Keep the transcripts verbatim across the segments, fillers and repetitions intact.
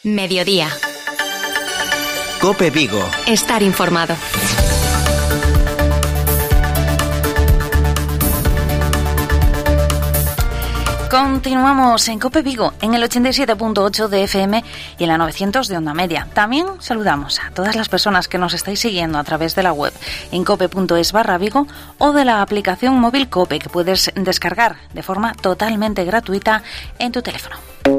Mediodía. COPE Vigo. Estar informado. Continuamos en COPE Vigo, en el ochenta y siete punto ocho de F M y en la novecientos de Onda Media. También saludamos a todas las personas que nos estáis siguiendo a través de la web en cope punto es barra Vigo o de la aplicación móvil COPE que puedes descargar de forma totalmente gratuita en tu teléfono.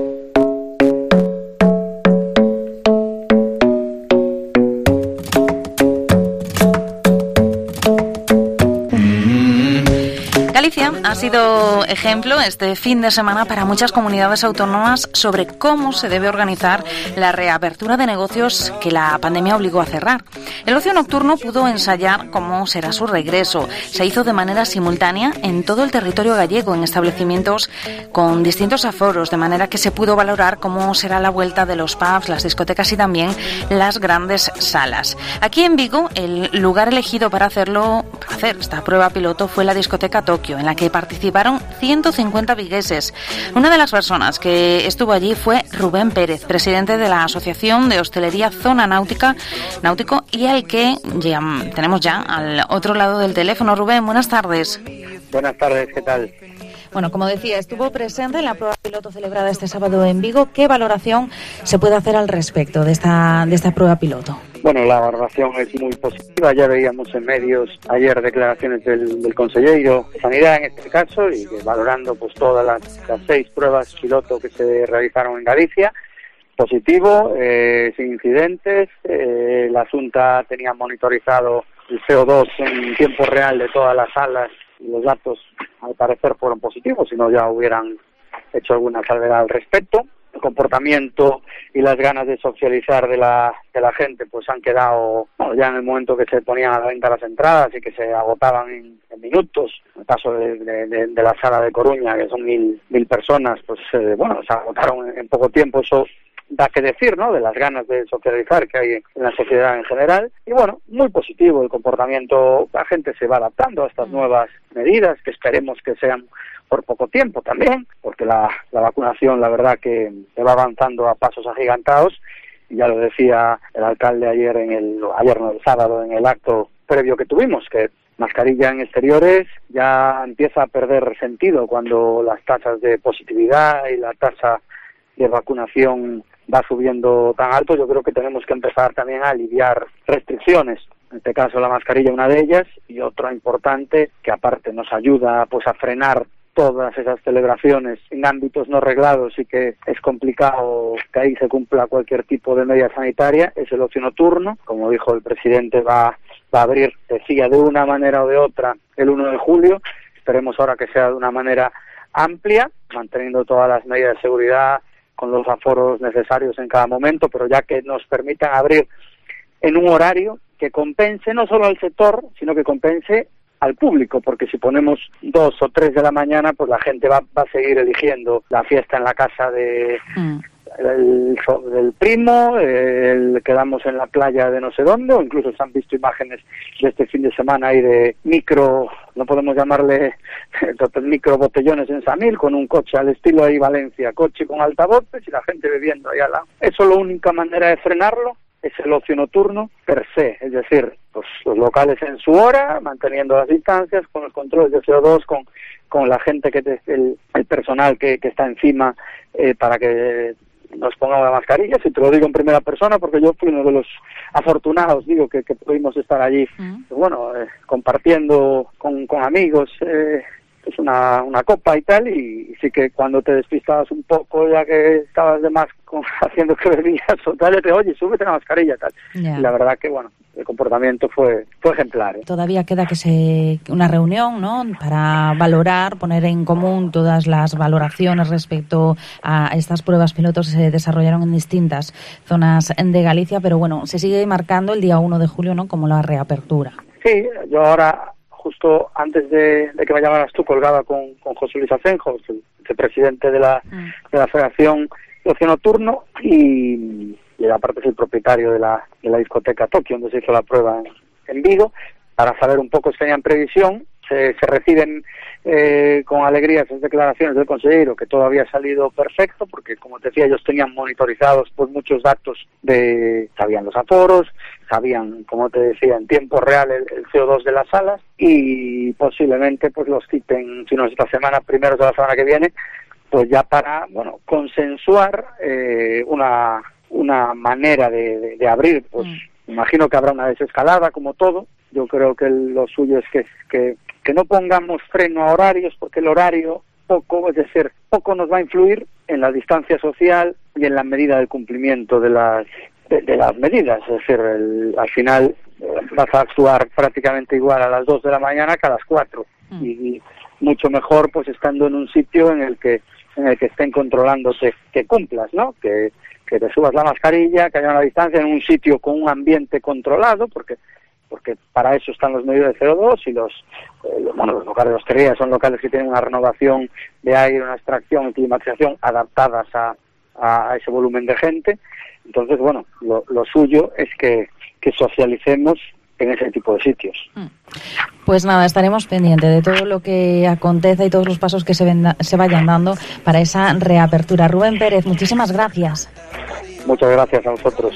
Galicia ha sido ejemplo este fin de semana para muchas comunidades autónomas sobre cómo se debe organizar la reapertura de negocios que la pandemia obligó a cerrar. El ocio nocturno pudo ensayar cómo será su regreso. Se hizo de manera simultánea en todo el territorio gallego, en establecimientos con distintos aforos, de manera que se pudo valorar cómo será la vuelta de los pubs, las discotecas y también las grandes salas. Aquí en Vigo, el lugar elegido para hacerlo, para hacer esta prueba piloto fue la discoteca Tokio, en la que participaron ciento cincuenta vigueses. Una de las personas que estuvo allí fue Rubén Pérez, presidente de la Asociación de Hostelería Zona Náutica Náutico, y al que ya, tenemos ya al otro lado del teléfono. Rubén, buenas tardes. Buenas tardes, ¿qué tal? Bueno, como decía, estuvo presente en la prueba piloto celebrada este sábado en Vigo. ¿Qué valoración se puede hacer al respecto de esta, de esta prueba piloto? Bueno, la valoración es muy positiva. Ya veíamos en medios ayer declaraciones del, del consejero de Sanidad en este caso, y que valorando pues todas las, las seis pruebas piloto que se realizaron en Galicia. Positivo, eh, sin incidentes. Eh, la Junta tenía monitorizado el C O dos en tiempo real de todas las salas y los datos al parecer fueron positivos, si no ya hubieran hecho alguna salvedad al respecto. El comportamiento y las ganas de socializar de la de la gente pues han quedado, bueno, ya en el momento que se ponían a la venta las entradas y que se agotaban en, en minutos. En el caso de, de, de, de la sala de Coruña, que son mil mil personas, pues eh, bueno, se agotaron en, en poco tiempo. Eso da que decir, ¿no?, de las ganas de socializar que hay en la sociedad en general. Y bueno, muy positivo el comportamiento. La gente se va adaptando a estas nuevas medidas, que esperemos que sean por poco tiempo también, porque la, la vacunación, la verdad que se va avanzando a pasos agigantados. Y ya lo decía el alcalde ayer, en el ayer no, el sábado, en el acto previo que tuvimos, que mascarilla en exteriores ya empieza a perder sentido cuando las tasas de positividad y la tasa de vacunación va subiendo tan alto. Yo creo que tenemos que empezar también a aliviar restricciones. En este caso la mascarilla, una de ellas, y otra importante que aparte nos ayuda pues a frenar todas esas celebraciones en ámbitos no reglados y que es complicado que ahí se cumpla cualquier tipo de medida sanitaria, es el ocio nocturno. Como dijo el presidente, va, va a abrir, decía, de una manera o de otra el uno de julio. Esperemos ahora que sea de una manera amplia, manteniendo todas las medidas de seguridad, con los aforos necesarios en cada momento, pero ya que nos permitan abrir en un horario que compense no solo al sector, sino que compense al público, porque si ponemos dos o tres de la mañana, pues la gente va, va a seguir eligiendo la fiesta en la casa de mm. el, del primo, el quedamos en la playa de no sé dónde, o incluso se han visto imágenes de este fin de semana ahí de micro, no podemos llamarle micro botellones en Samil, con un coche al estilo ahí Valencia, coche con altavoces y la gente bebiendo ahí al lado. Eso, la única manera de frenarlo es el ocio nocturno per se, es decir, pues, los locales en su hora, manteniendo las distancias, con los controles de C O dos, con, con la gente, que te, el, el personal que, que está encima eh, para que nos pongamos la mascarilla. Si te lo digo en primera persona, porque yo fui uno de los afortunados, digo, que, que pudimos estar allí, uh-huh. pues, bueno, eh, compartiendo con, con amigos eh, pues una, una copa y tal, y, y sí que cuando te despistabas un poco, ya que estabas de más con, haciendo que bebías o tal, te oye, súbete la mascarilla y tal. Yeah. Y la verdad que, bueno, el comportamiento fue fue ejemplar, ¿eh? Todavía queda que se una reunión, ¿no?, para valorar, poner en común todas las valoraciones respecto a estas pruebas pilotos que se desarrollaron en distintas zonas de Galicia, pero bueno, se sigue marcando el día uno de julio, ¿no?, como la reapertura. Sí, yo ahora, justo antes de, de que me llamaras tú, colgaba con, con José Luis Asenjo, el, el presidente de la, mm. de la Federación de Ocio Nocturno, y, y aparte es el propietario de la, de la discoteca Tokio, donde se hizo la prueba en, en Vigo, para saber un poco si tenían previsión. se, se reciben eh, con alegría esas declaraciones del consejero, que todo había salido perfecto, porque como te decía, ellos tenían monitorizados pues muchos datos de, sabían los aforos, sabían, como te decía, en tiempo real el, el C O dos de las salas, y posiblemente pues los quiten, si no es esta semana, primeros de la semana que viene, pues ya para, bueno, consensuar eh, una, una manera de, de, de abrir, pues mm. imagino que habrá una desescalada como todo. Yo creo que lo suyo es que, que, que no pongamos freno a horarios, porque el horario poco, es decir, poco nos va a influir en la distancia social y en la medida del cumplimiento de las de, de las medidas, es decir, el, al final eh, vas a actuar prácticamente igual a las dos de la mañana que a las cuatro, mm. y, y mucho mejor pues estando en un sitio en el que en el que estén controlándote que cumplas, ¿no? Que, que te subas la mascarilla, que haya una distancia, en un sitio con un ambiente controlado, porque porque para eso están los medios de C O dos, y los eh, bueno, los locales de hostelería son locales que tienen una renovación de aire, una extracción y climatización adaptadas a, a ese volumen de gente. Entonces, bueno, lo, lo suyo es que, que socialicemos en ese tipo de sitios. Pues nada, estaremos pendientes de todo lo que acontece y todos los pasos que se, venda, se vayan dando para esa reapertura. Rubén Pérez, muchísimas gracias. Muchas gracias a vosotros.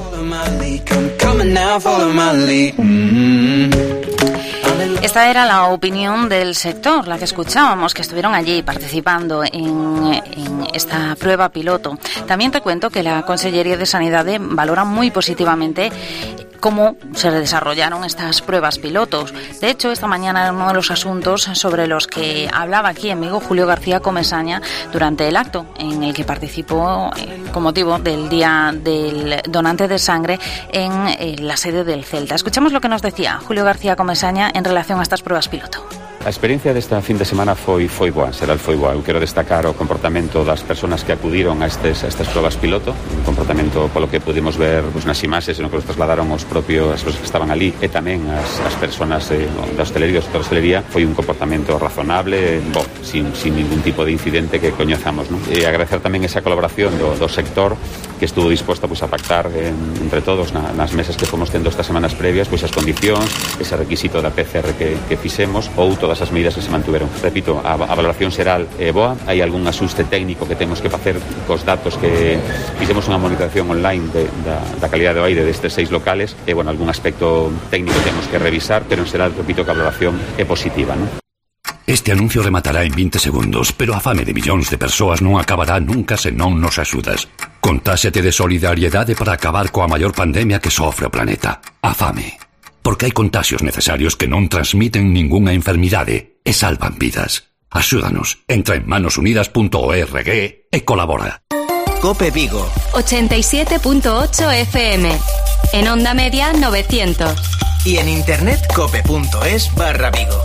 Esta era la opinión del sector, la que escuchábamos, que estuvieron allí participando en, en esta prueba piloto. También te cuento que la Consellería de Sanidad valora muy positivamente cómo se desarrollaron estas pruebas pilotos. De hecho, esta mañana era uno de los asuntos sobre los que hablaba aquí en Vigo Julio García Comesaña durante el acto en el que participó eh, con motivo del Día del Donante de Sangre en eh, la sede del Celta. Escuchamos lo que nos decía Julio García Comesaña en relación a estas pruebas piloto. A experiencia desta fin de semana foi foi boa, será foi boa. Eu quero destacar o comportamento das persoas que acudiron a estes a estas probas piloto, un comportamento polo que pudimos ver pues, nas imaxes, no que nos trasladaron os propios as persoas que estaban ali, e tamén as, as persoas eh, da hostelería, da hostelería, foi un comportamento razonable, bo, sin, sin ningún tipo de incidente que coñezamos, ¿no? E agradecer tamén esa colaboración do, do sector que estuvo disposto pues, a pactar en, entre todos na, nas mesas que fomos tendo estas semanas previas, pois pues, as condicións, ese requisito da P C R que, que fixemos, ou todas as medidas que se mantuveron. Repito, a, a valoración xeral é boa, hai algún asuste técnico que temos que facer cos datos que fixemos unha monitorización online de, da, da calidad do aire destes seis locales, e, bueno, algún aspecto técnico temos que revisar, pero en xeral, repito, que a valoración é positiva, ¿no? Este anuncio rematará en veinte segundos, pero a fame de millóns de persoas non acabará nunca se non nos axudas. Contáxate de solidariedade para acabar coa maior pandemia que sofre o planeta, a fame. Porque hai contaxios necesarios que non transmiten ningunha enfermidade e salvan vidas. Axúdanos, entra en manos unidas punto org e colabora. Cope Vigo ochenta y siete punto ocho F M, en onda media novecientos. Y en internet cope punto es barra Vigo.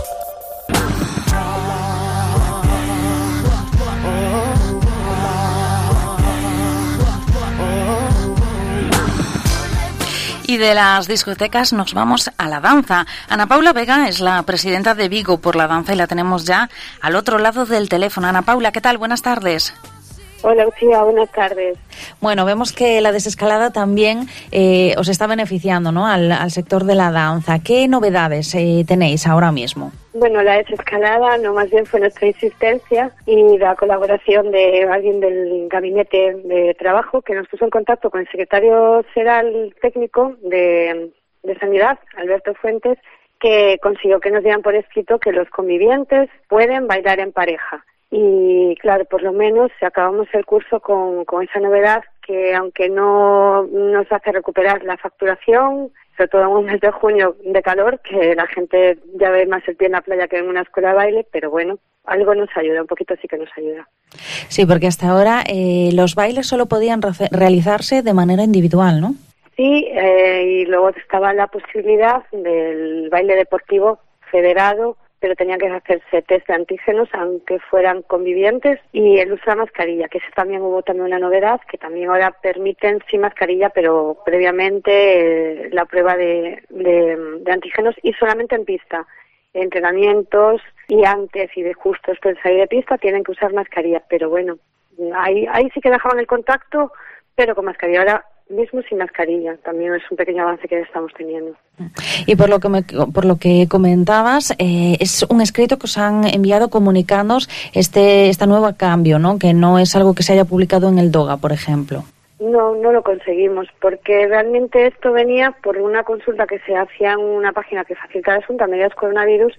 Y de las discotecas nos vamos a la danza. Ana Paula Vega es la presidenta de Vigo por la Danza y la tenemos ya al otro lado del teléfono. Ana Paula, ¿qué tal? Buenas tardes. Hola, Lucía, buenas tardes. Bueno, vemos que la desescalada también eh, os está beneficiando, ¿no?, al, al sector de la danza. ¿Qué novedades eh, tenéis ahora mismo? Bueno, la desescalada no, más bien fue nuestra insistencia y la colaboración de alguien del gabinete de trabajo que nos puso en contacto con el secretario general técnico de, de Sanidad, Alberto Fuentes, que consiguió que nos dieran por escrito que los convivientes pueden bailar en pareja. Y claro, por lo menos acabamos el curso con, con esa novedad que, aunque no nos hace recuperar la facturación, sobre todo en un mes de junio de calor, que la gente ya ve más el pie en la playa que en una escuela de baile, pero bueno, algo nos ayuda, un poquito sí que nos ayuda. Sí, porque hasta ahora eh, los bailes solo podían re- realizarse de manera individual, ¿no? Sí, eh, y luego estaba la posibilidad del baile deportivo federado, pero tenían que hacerse test de antígenos aunque fueran convivientes, y el uso de la mascarilla, que eso también hubo también una novedad, que también ahora permiten sin mascarilla, pero previamente eh, la prueba de, de, de antígenos, y solamente en pista. Entrenamientos y antes y de justo después de salir de pista tienen que usar mascarilla, pero bueno, ahí, ahí sí que dejaban el contacto, pero con mascarilla. Ahora mismo sin mascarilla. También es un pequeño avance que estamos teniendo. Y por lo que me, por lo que comentabas, eh, es un escrito que os han enviado comunicándoos este, este nuevo cambio, ¿no? Que no es algo que se haya publicado en el DOGA, por ejemplo. No, no lo conseguimos, porque realmente esto venía por una consulta que se hacía en una página que facilita el asunto a medidas coronavirus,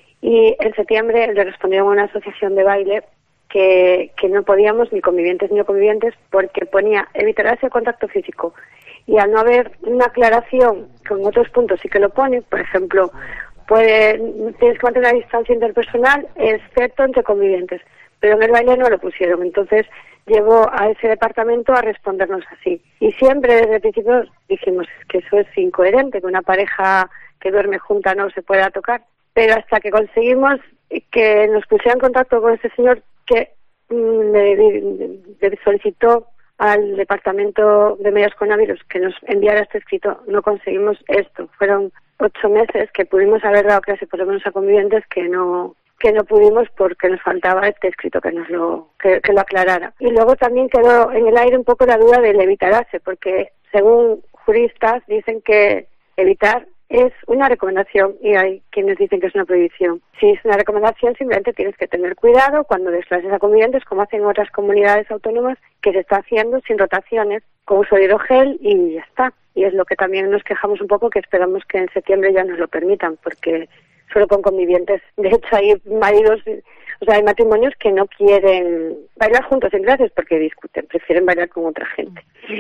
y en septiembre le respondieron a una asociación de baile que, que no podíamos, ni convivientes ni no convivientes, porque ponía evitar ese contacto físico. Y al no haber una aclaración, con otros puntos sí que lo pone, por ejemplo, puede, tienes que mantener una distancia interpersonal, excepto entre convivientes, pero en el baile no lo pusieron. Entonces llevó a ese departamento a respondernos así. Y siempre desde el principio dijimos que eso es incoherente, que una pareja que duerme junta no se pueda tocar. Pero hasta que conseguimos que nos pusiera en contacto con ese señor que mm, le, le solicitó al departamento de medidas coronavirus que nos enviara este escrito, no conseguimos esto. Fueron ocho meses que pudimos haber dado clase por lo menos a convivientes que no que no pudimos porque nos faltaba este escrito que nos lo que, que lo aclarara. Y luego también quedó en el aire un poco la duda del evitarse, porque según juristas dicen que evitar es una recomendación y hay quienes dicen que es una prohibición. Si es una recomendación, simplemente tienes que tener cuidado cuando des clases a convivientes, como hacen otras comunidades autónomas, que se está haciendo sin rotaciones, con uso de hidrogel y ya está. Y es lo que también nos quejamos un poco, que esperamos que en septiembre ya nos lo permitan, porque solo con convivientes. De hecho, hay maridos, o sea, hay matrimonios que no quieren bailar juntos en clases porque discuten, prefieren bailar con otra gente.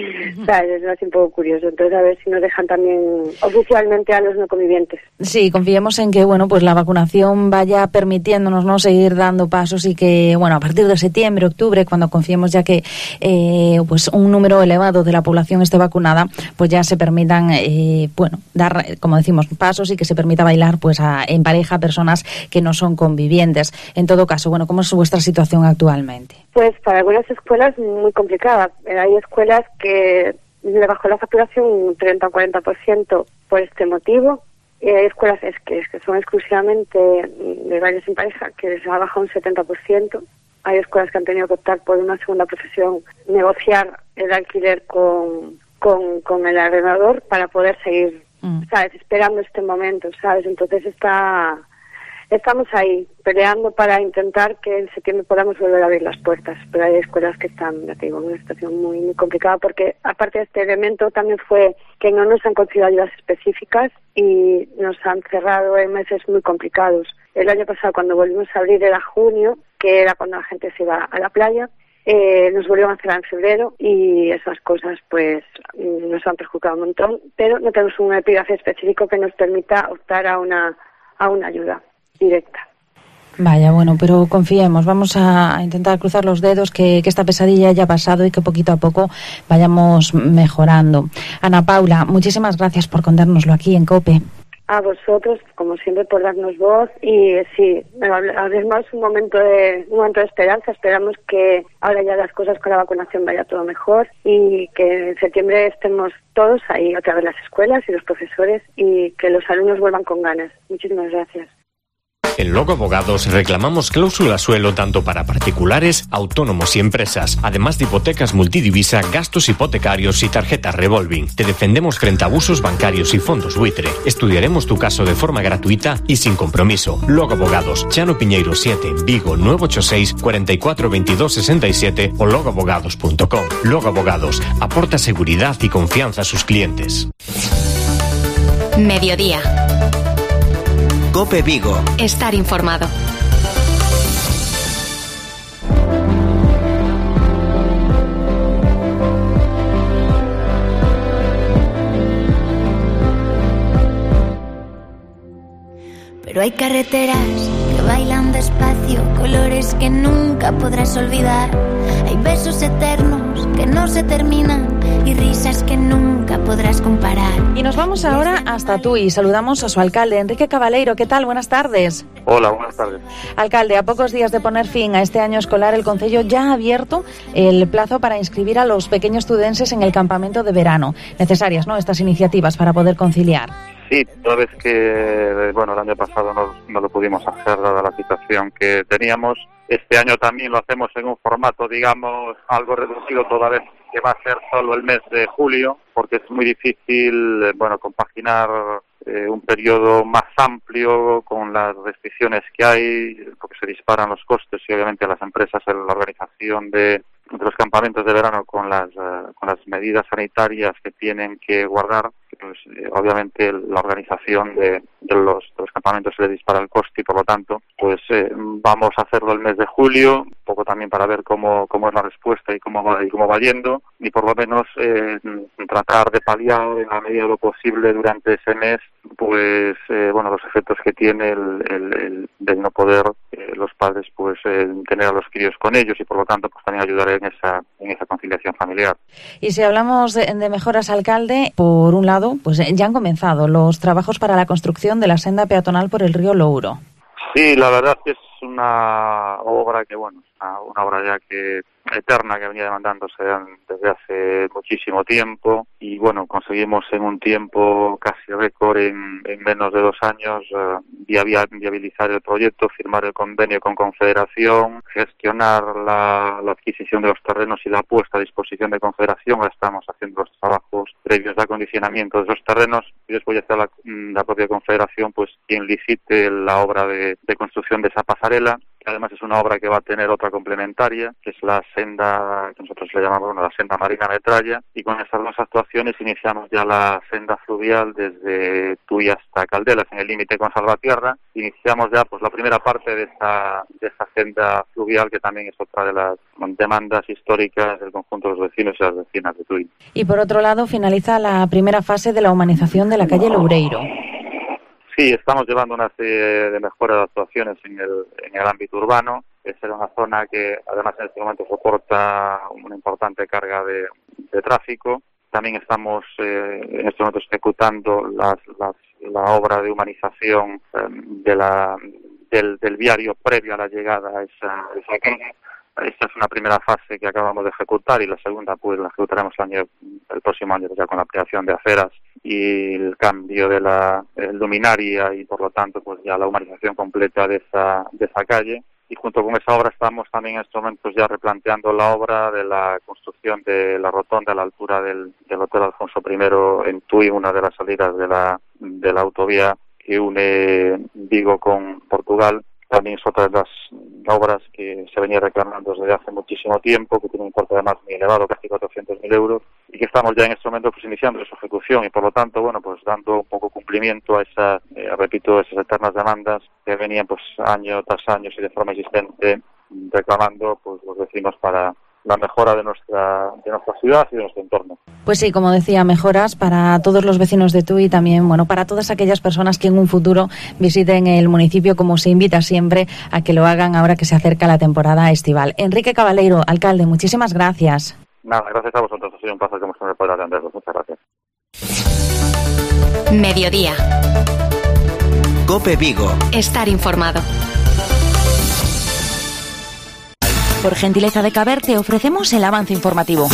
O sea, es así un poco curioso. Entonces, a ver si nos dejan también oficialmente a los no convivientes. Sí, confiemos en que, bueno, pues la vacunación vaya permitiéndonos, ¿no?, seguir dando pasos y que, bueno, a partir de septiembre, octubre, cuando confiemos ya que, eh, pues un número elevado de la población esté vacunada, pues ya se permitan, eh, bueno, dar, como decimos, pasos y que se permita bailar, pues, a, en pareja a personas que no son convivientes. En todo caso, bueno, ¿cómo es vuestra situación actualmente? Pues para algunas escuelas muy complicada. Hay escuelas que le bajó la facturación un treinta o cuarenta por ciento por este motivo. Y hay escuelas es que, es que son exclusivamente de bailes en pareja que les ha bajado un setenta por ciento. Hay escuelas que han tenido que optar por una segunda profesión, negociar el alquiler con, con, con el arrendador para poder seguir, mm. ¿sabes?, esperando este momento, ¿sabes? Entonces está... Estamos ahí, peleando para intentar que en septiembre podamos volver a abrir las puertas, pero hay escuelas que están, ya te digo, en una situación muy, muy complicada, porque aparte de este elemento también fue que no nos han concedido ayudas específicas y nos han cerrado en meses muy complicados. El año pasado, cuando volvimos a abrir, era junio, que era cuando la gente se iba a la playa, eh, nos volvieron a cerrar en febrero y esas cosas pues nos han perjudicado un montón, pero no tenemos un epígrafe específico que nos permita optar a una, a una ayuda directa. Vaya, bueno, pero confiemos, vamos a intentar cruzar los dedos, que, que esta pesadilla haya pasado y que poquito a poco vayamos mejorando. Ana Paula, muchísimas gracias por contárnoslo aquí en COPE. A vosotros, como siempre, por darnos voz y sí, además un momento de un momento de esperanza. Esperamos que ahora ya las cosas con la vacunación vaya todo mejor y que en septiembre estemos todos ahí otra vez las escuelas y los profesores y que los alumnos vuelvan con ganas. Muchísimas gracias. En Logo Abogados reclamamos cláusula suelo tanto para particulares, autónomos y empresas, además de hipotecas multidivisa, gastos hipotecarios y tarjetas revolving. Te defendemos frente a abusos bancarios y fondos buitre. Estudiaremos tu caso de forma gratuita y sin compromiso. Logo Abogados, Chano Piñeiro siete, Vigo nueve ocho seis, cuatro cuatro dos dos seis siete o logo abogados punto com. Logo Abogados, aporta seguridad y confianza a sus clientes. Mediodía. COPE Vigo. Estar informado. Pero hay carreteras que bailan despacio, colores que nunca podrás olvidar. Hay besos eternos que no se terminan y risas que nunca podrás comparar. Y nos vamos ahora hasta Tui. Saludamos a su alcalde, Enrique Cabaleiro. ¿Qué tal? Buenas tardes. Hola, buenas tardes. Alcalde, a pocos días de poner fin a este año escolar, el Concello ya ha abierto el plazo para inscribir a los pequeños tudenses en el campamento de verano. Necesarias, ¿no?, estas iniciativas para poder conciliar. Sí, toda vez que, bueno, el año pasado no, no lo pudimos hacer dada la situación que teníamos. Este año también lo hacemos en un formato, digamos, algo reducido, toda vez que va a ser solo el mes de julio. porque es muy difícil, bueno, compaginar eh, un periodo más amplio con las restricciones que hay, porque se disparan los costes y obviamente las empresas en la organización de, de los campamentos de verano con las uh, con las medidas sanitarias que tienen que guardar, pues eh, obviamente la organización de, de, los, de los campamentos se le dispara el coste y por lo tanto pues eh, vamos a hacerlo el mes de julio, un poco también para ver cómo cómo es la respuesta y cómo va y cómo va yendo, y por lo menos eh, tratar de paliar en la medida de lo posible durante ese mes pues eh, bueno los efectos que tiene el, el, el del no poder eh, los padres pues eh, tener a los críos con ellos y por lo tanto pues también ayudar en esa en esa conciliación familiar. Y si hablamos de, de mejoras, alcalde, por un lado pues ya han comenzado los trabajos para la construcción de la senda peatonal por el río Louro. Sí, la verdad es que es una obra que, bueno, una, una obra ya que eterna que venía demandándose desde hace muchísimo tiempo y, bueno, conseguimos en un tiempo casi récord, en, en menos de dos años, uh, viabilizar el proyecto, firmar el convenio con Confederación, gestionar la, la adquisición de los terrenos y la puesta a disposición de Confederación. Ahora estamos haciendo los trabajos previos de acondicionamiento de esos terrenos y después ya está la, la propia Confederación, pues quien licite la obra de, de construcción de esa pasarela. Además es una obra que va a tener otra complementaria, que es la senda, que nosotros le llamamos bueno, la senda marina metralla, y con estas dos actuaciones iniciamos ya la senda fluvial desde Tui hasta Caldelas, en el límite con Salvatierra. Iniciamos ya pues la primera parte de esta, de esta senda fluvial, que también es otra de las demandas históricas del conjunto de los vecinos y las vecinas de Tui. Y por otro lado, finaliza la primera fase de la humanización de la calle Loureiro. Sí, estamos llevando una serie de mejoras de actuaciones en el, en el ámbito urbano. Esa es una zona que además en este momento soporta una importante carga de, de tráfico. También estamos eh, en estos momentos ejecutando las, las, la obra de humanización eh, de la, del, del viario previo a la llegada a esa, a esa calle. Esta es una primera fase que acabamos de ejecutar y la segunda pues la ejecutaremos el, año, el próximo año ya con la ampliación de aceras y el cambio de la luminaria y por lo tanto pues ya la humanización completa de esa, de esa calle. Y junto con esa obra estamos también en estos momentos ya replanteando la obra de la construcción de la rotonda a la altura del, del Hotel Alfonso primero en Tui, una de las salidas de la, de la autovía que une Vigo con Portugal. También es otra de las obras que se venía reclamando desde hace muchísimo tiempo, que tiene un importe además muy elevado, casi cuatrocientos mil euros, y que estamos ya en este momento pues iniciando su ejecución y por lo tanto, bueno, pues dando un poco cumplimiento a esas, eh, repito, esas eternas demandas que venían pues año tras año y de forma existente reclamando pues los vecinos para la mejora de nuestra de nuestra ciudad y de nuestro entorno. Pues sí, como decía, mejoras para todos los vecinos de Tui y también, bueno, para todas aquellas personas que en un futuro visiten el municipio, como se invita siempre a que lo hagan ahora que se acerca la temporada estival. Enrique Cabaleiro, alcalde, muchísimas gracias. Nada, gracias a vosotros, ha sido un placer que hemos podido atenderlos. Muchas gracias. Mediodía. COPE Vigo. Estar informado. Por gentileza de Caber te ofrecemos el avance informativo.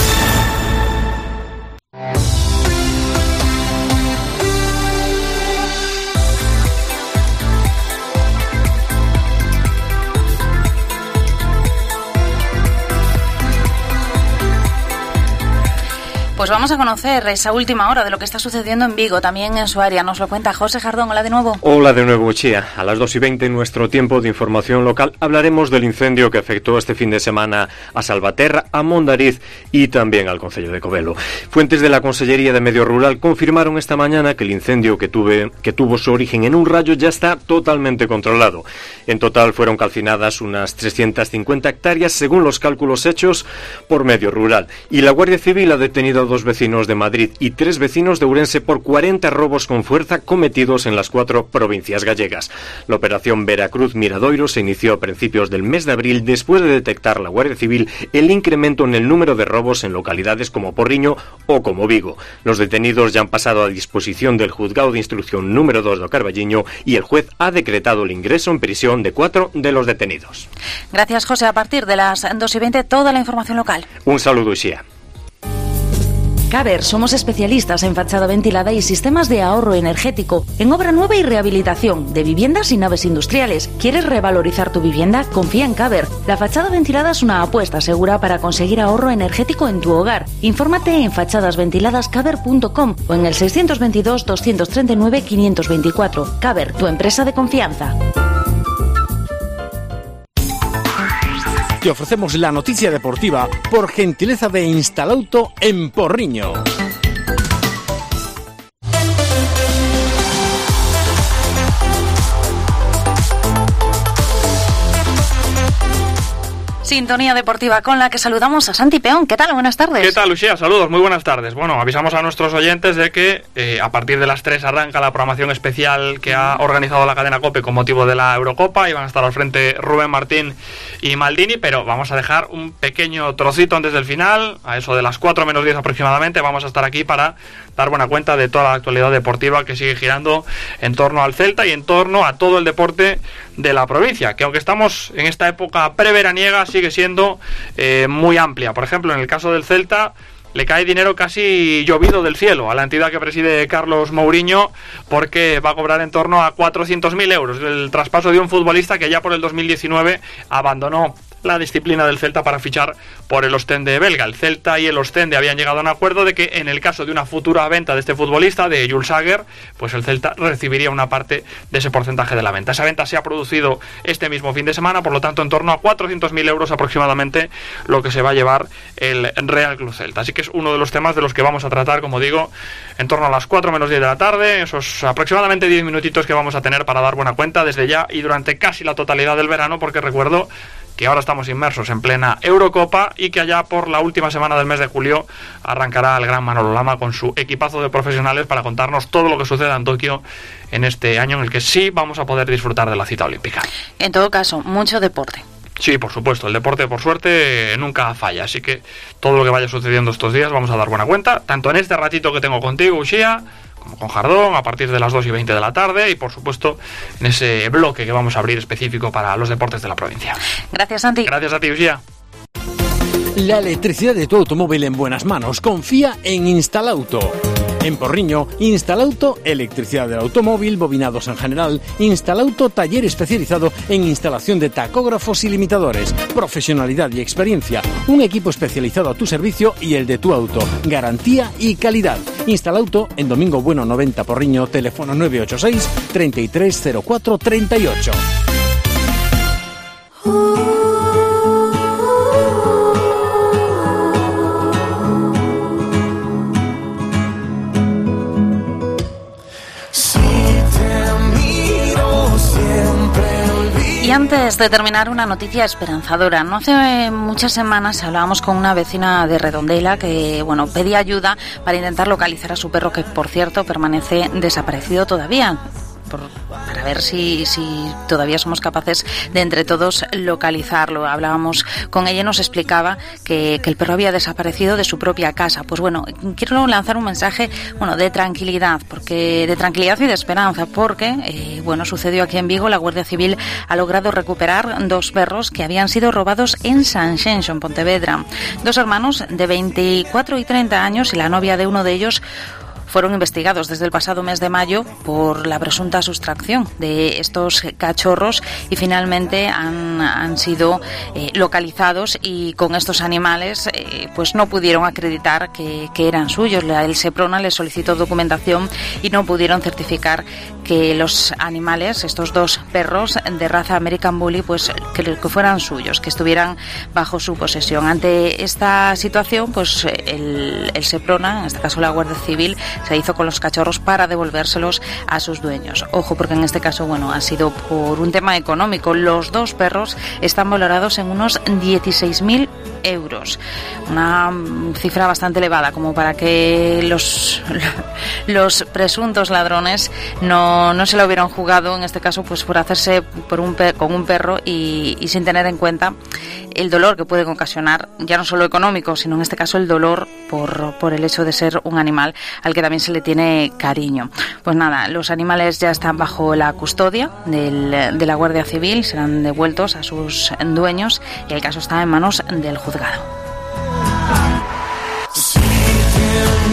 Pues vamos a conocer esa última hora de lo que está sucediendo en Vigo, también en su área. Nos lo cuenta José Jardón. Hola de nuevo. Hola de nuevo, Chía. A las dos y veinte en nuestro tiempo de información local hablaremos del incendio que afectó este fin de semana a Salvaterra, a Mondariz y también al concello de Covelo. Fuentes de la Consellería de Medio Rural confirmaron esta mañana que el incendio que, tuve, que tuvo su origen en un rayo ya está totalmente controlado. En total fueron calcinadas unas trescientas cincuenta hectáreas según los cálculos hechos por Medio Rural. Y la Guardia Civil ha detenido a dos vecinos de Madrid y tres vecinos de Ourense por cuarenta robos con fuerza cometidos en las cuatro provincias gallegas. La operación Veracruz Miradoiro se inició a principios del mes de abril después de detectar la Guardia Civil el incremento en el número de robos en localidades como Porriño o como Vigo. Los detenidos ya han pasado a disposición del Juzgado de Instrucción número dos de Carballiño y el juez ha decretado el ingreso en prisión de cuatro de los detenidos. Gracias, José. A partir de las dos y veinte toda la información local. Un saludo, Isia. Caber, somos especialistas en fachada ventilada y sistemas de ahorro energético, en obra nueva y rehabilitación de viviendas y naves industriales. ¿Quieres revalorizar tu vivienda? Confía en Caber. La fachada ventilada es una apuesta segura para conseguir ahorro energético en tu hogar. Infórmate en fachadas ventiladas caber punto com o en el seiscientos veintidós, doscientos treinta y nueve, quinientos veinticuatro. Caber, tu empresa de confianza. Te ofrecemos la noticia deportiva por gentileza de Instalauto en Porriño. Sintonía deportiva con la que saludamos a Santi Peón. ¿Qué tal? Buenas tardes. ¿Qué tal, Lucía? Saludos, muy buenas tardes. Bueno, avisamos a nuestros oyentes de que eh, a partir de las tres arranca la programación especial que ha organizado la cadena COPE con motivo de la Eurocopa y van a estar al frente Rubén Martín y Maldini, pero vamos a dejar un pequeño trocito antes del final, a eso de las cuatro menos diez aproximadamente. Vamos a estar aquí para dar buena cuenta de toda la actualidad deportiva que sigue girando en torno al Celta y en torno a todo el deporte de la provincia, que aunque estamos en esta época preveraniega, sigue siendo eh, muy amplia. Por ejemplo, en el caso del Celta, le cae dinero casi llovido del cielo a la entidad que preside Carlos Mouriño, porque va a cobrar en torno a cuatrocientos mil euros del traspaso de un futbolista que ya por el dos mil diecinueve abandonó la disciplina del Celta para fichar por el Ostende belga. El Celta y el Ostende habían llegado a un acuerdo de que en el caso de una futura venta de este futbolista, de Jules Sager, pues el Celta recibiría una parte de ese porcentaje de la venta. Esa venta se ha producido este mismo fin de semana, por lo tanto en torno a cuatrocientos mil euros aproximadamente lo que se va a llevar el Real Club Celta. Así que es uno de los temas de los que vamos a tratar, como digo, en torno a las cuatro menos diez de la tarde, esos aproximadamente diez minutitos que vamos a tener para dar buena cuenta desde ya y durante casi la totalidad del verano, porque recuerdo que ahora estamos inmersos en plena Eurocopa y que allá por la última semana del mes de julio arrancará el gran Manolo Lama con su equipazo de profesionales para contarnos todo lo que suceda en Tokio en este año en el que sí vamos a poder disfrutar de la cita olímpica. En todo caso, mucho deporte. Sí, por supuesto, el deporte por suerte nunca falla, así que todo lo que vaya sucediendo estos días vamos a dar buena cuenta, tanto en este ratito que tengo contigo, Uxía, como con Jardón, a partir de las dos y veinte de la tarde y por supuesto en ese bloque que vamos a abrir específico para los deportes de la provincia. Gracias, Santi. Gracias a ti, Uxía. La electricidad de tu automóvil en buenas manos. Confía en Instalauto. En Porriño, Instalauto, electricidad del automóvil, bobinados en general. Instalauto, taller especializado en instalación de tacógrafos y limitadores. Profesionalidad y experiencia. Un equipo especializado a tu servicio y el de tu auto. Garantía y calidad. Instalauto en Domingo Bueno noventa Porriño, teléfono nueve ocho seis, treinta y tres cero cuatro, treinta y ocho. Y antes de terminar, una noticia esperanzadora. No hace muchas semanas hablábamos con una vecina de Redondela que, bueno, pedía ayuda para intentar localizar a su perro, que por cierto permanece desaparecido todavía. Por, para ver si, si todavía somos capaces de entre todos localizarlo. Hablábamos con ella y nos explicaba que, que el perro había desaparecido de su propia casa. Pues bueno, quiero lanzar un mensaje, bueno, de tranquilidad, porque de tranquilidad y de esperanza, porque eh, bueno, sucedió aquí en Vigo. La Guardia Civil ha logrado recuperar dos perros que habían sido robados en Sanxenxo, en Pontevedra. Dos hermanos de veinticuatro y treinta años y la novia de uno de ellos fueron investigados desde el pasado mes de mayo por la presunta sustracción de estos cachorros y finalmente han, han sido eh, localizados, y con estos animales eh, pues no pudieron acreditar que, que eran suyos. El Seprona les solicitó documentación y no pudieron certificar que los animales, estos dos perros de raza American Bully, pues que, que fueran suyos, que estuvieran bajo su posesión. Ante esta situación, pues el, el Seprona, en este caso la Guardia Civil, se hizo con los cachorros para devolvérselos a sus dueños. Ojo, porque en este caso, bueno, ha sido por un tema económico. Los dos perros están valorados en unos dieciséis mil euros. Una cifra bastante elevada como para que los, los presuntos ladrones no, no se lo hubieran jugado, en este caso, pues por hacerse por un per, con un perro y, y sin tener en cuenta el dolor que puede ocasionar, ya no solo económico, sino en este caso el dolor por, por el hecho de ser un animal al que también se le tiene cariño. Pues nada, los animales ya están bajo la custodia del, de la Guardia Civil, serán devueltos a sus dueños y el caso está en manos del juzgado.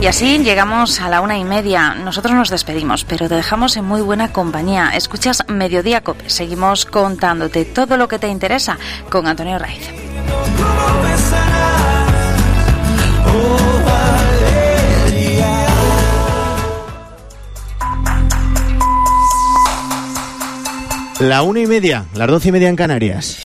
Y así llegamos a la una y media. Nosotros nos despedimos, pero te dejamos en muy buena compañía. Escuchas Mediodía Cope. Seguimos contándote todo lo que te interesa con Antonio Raiz. La una y media, las doce y media en Canarias.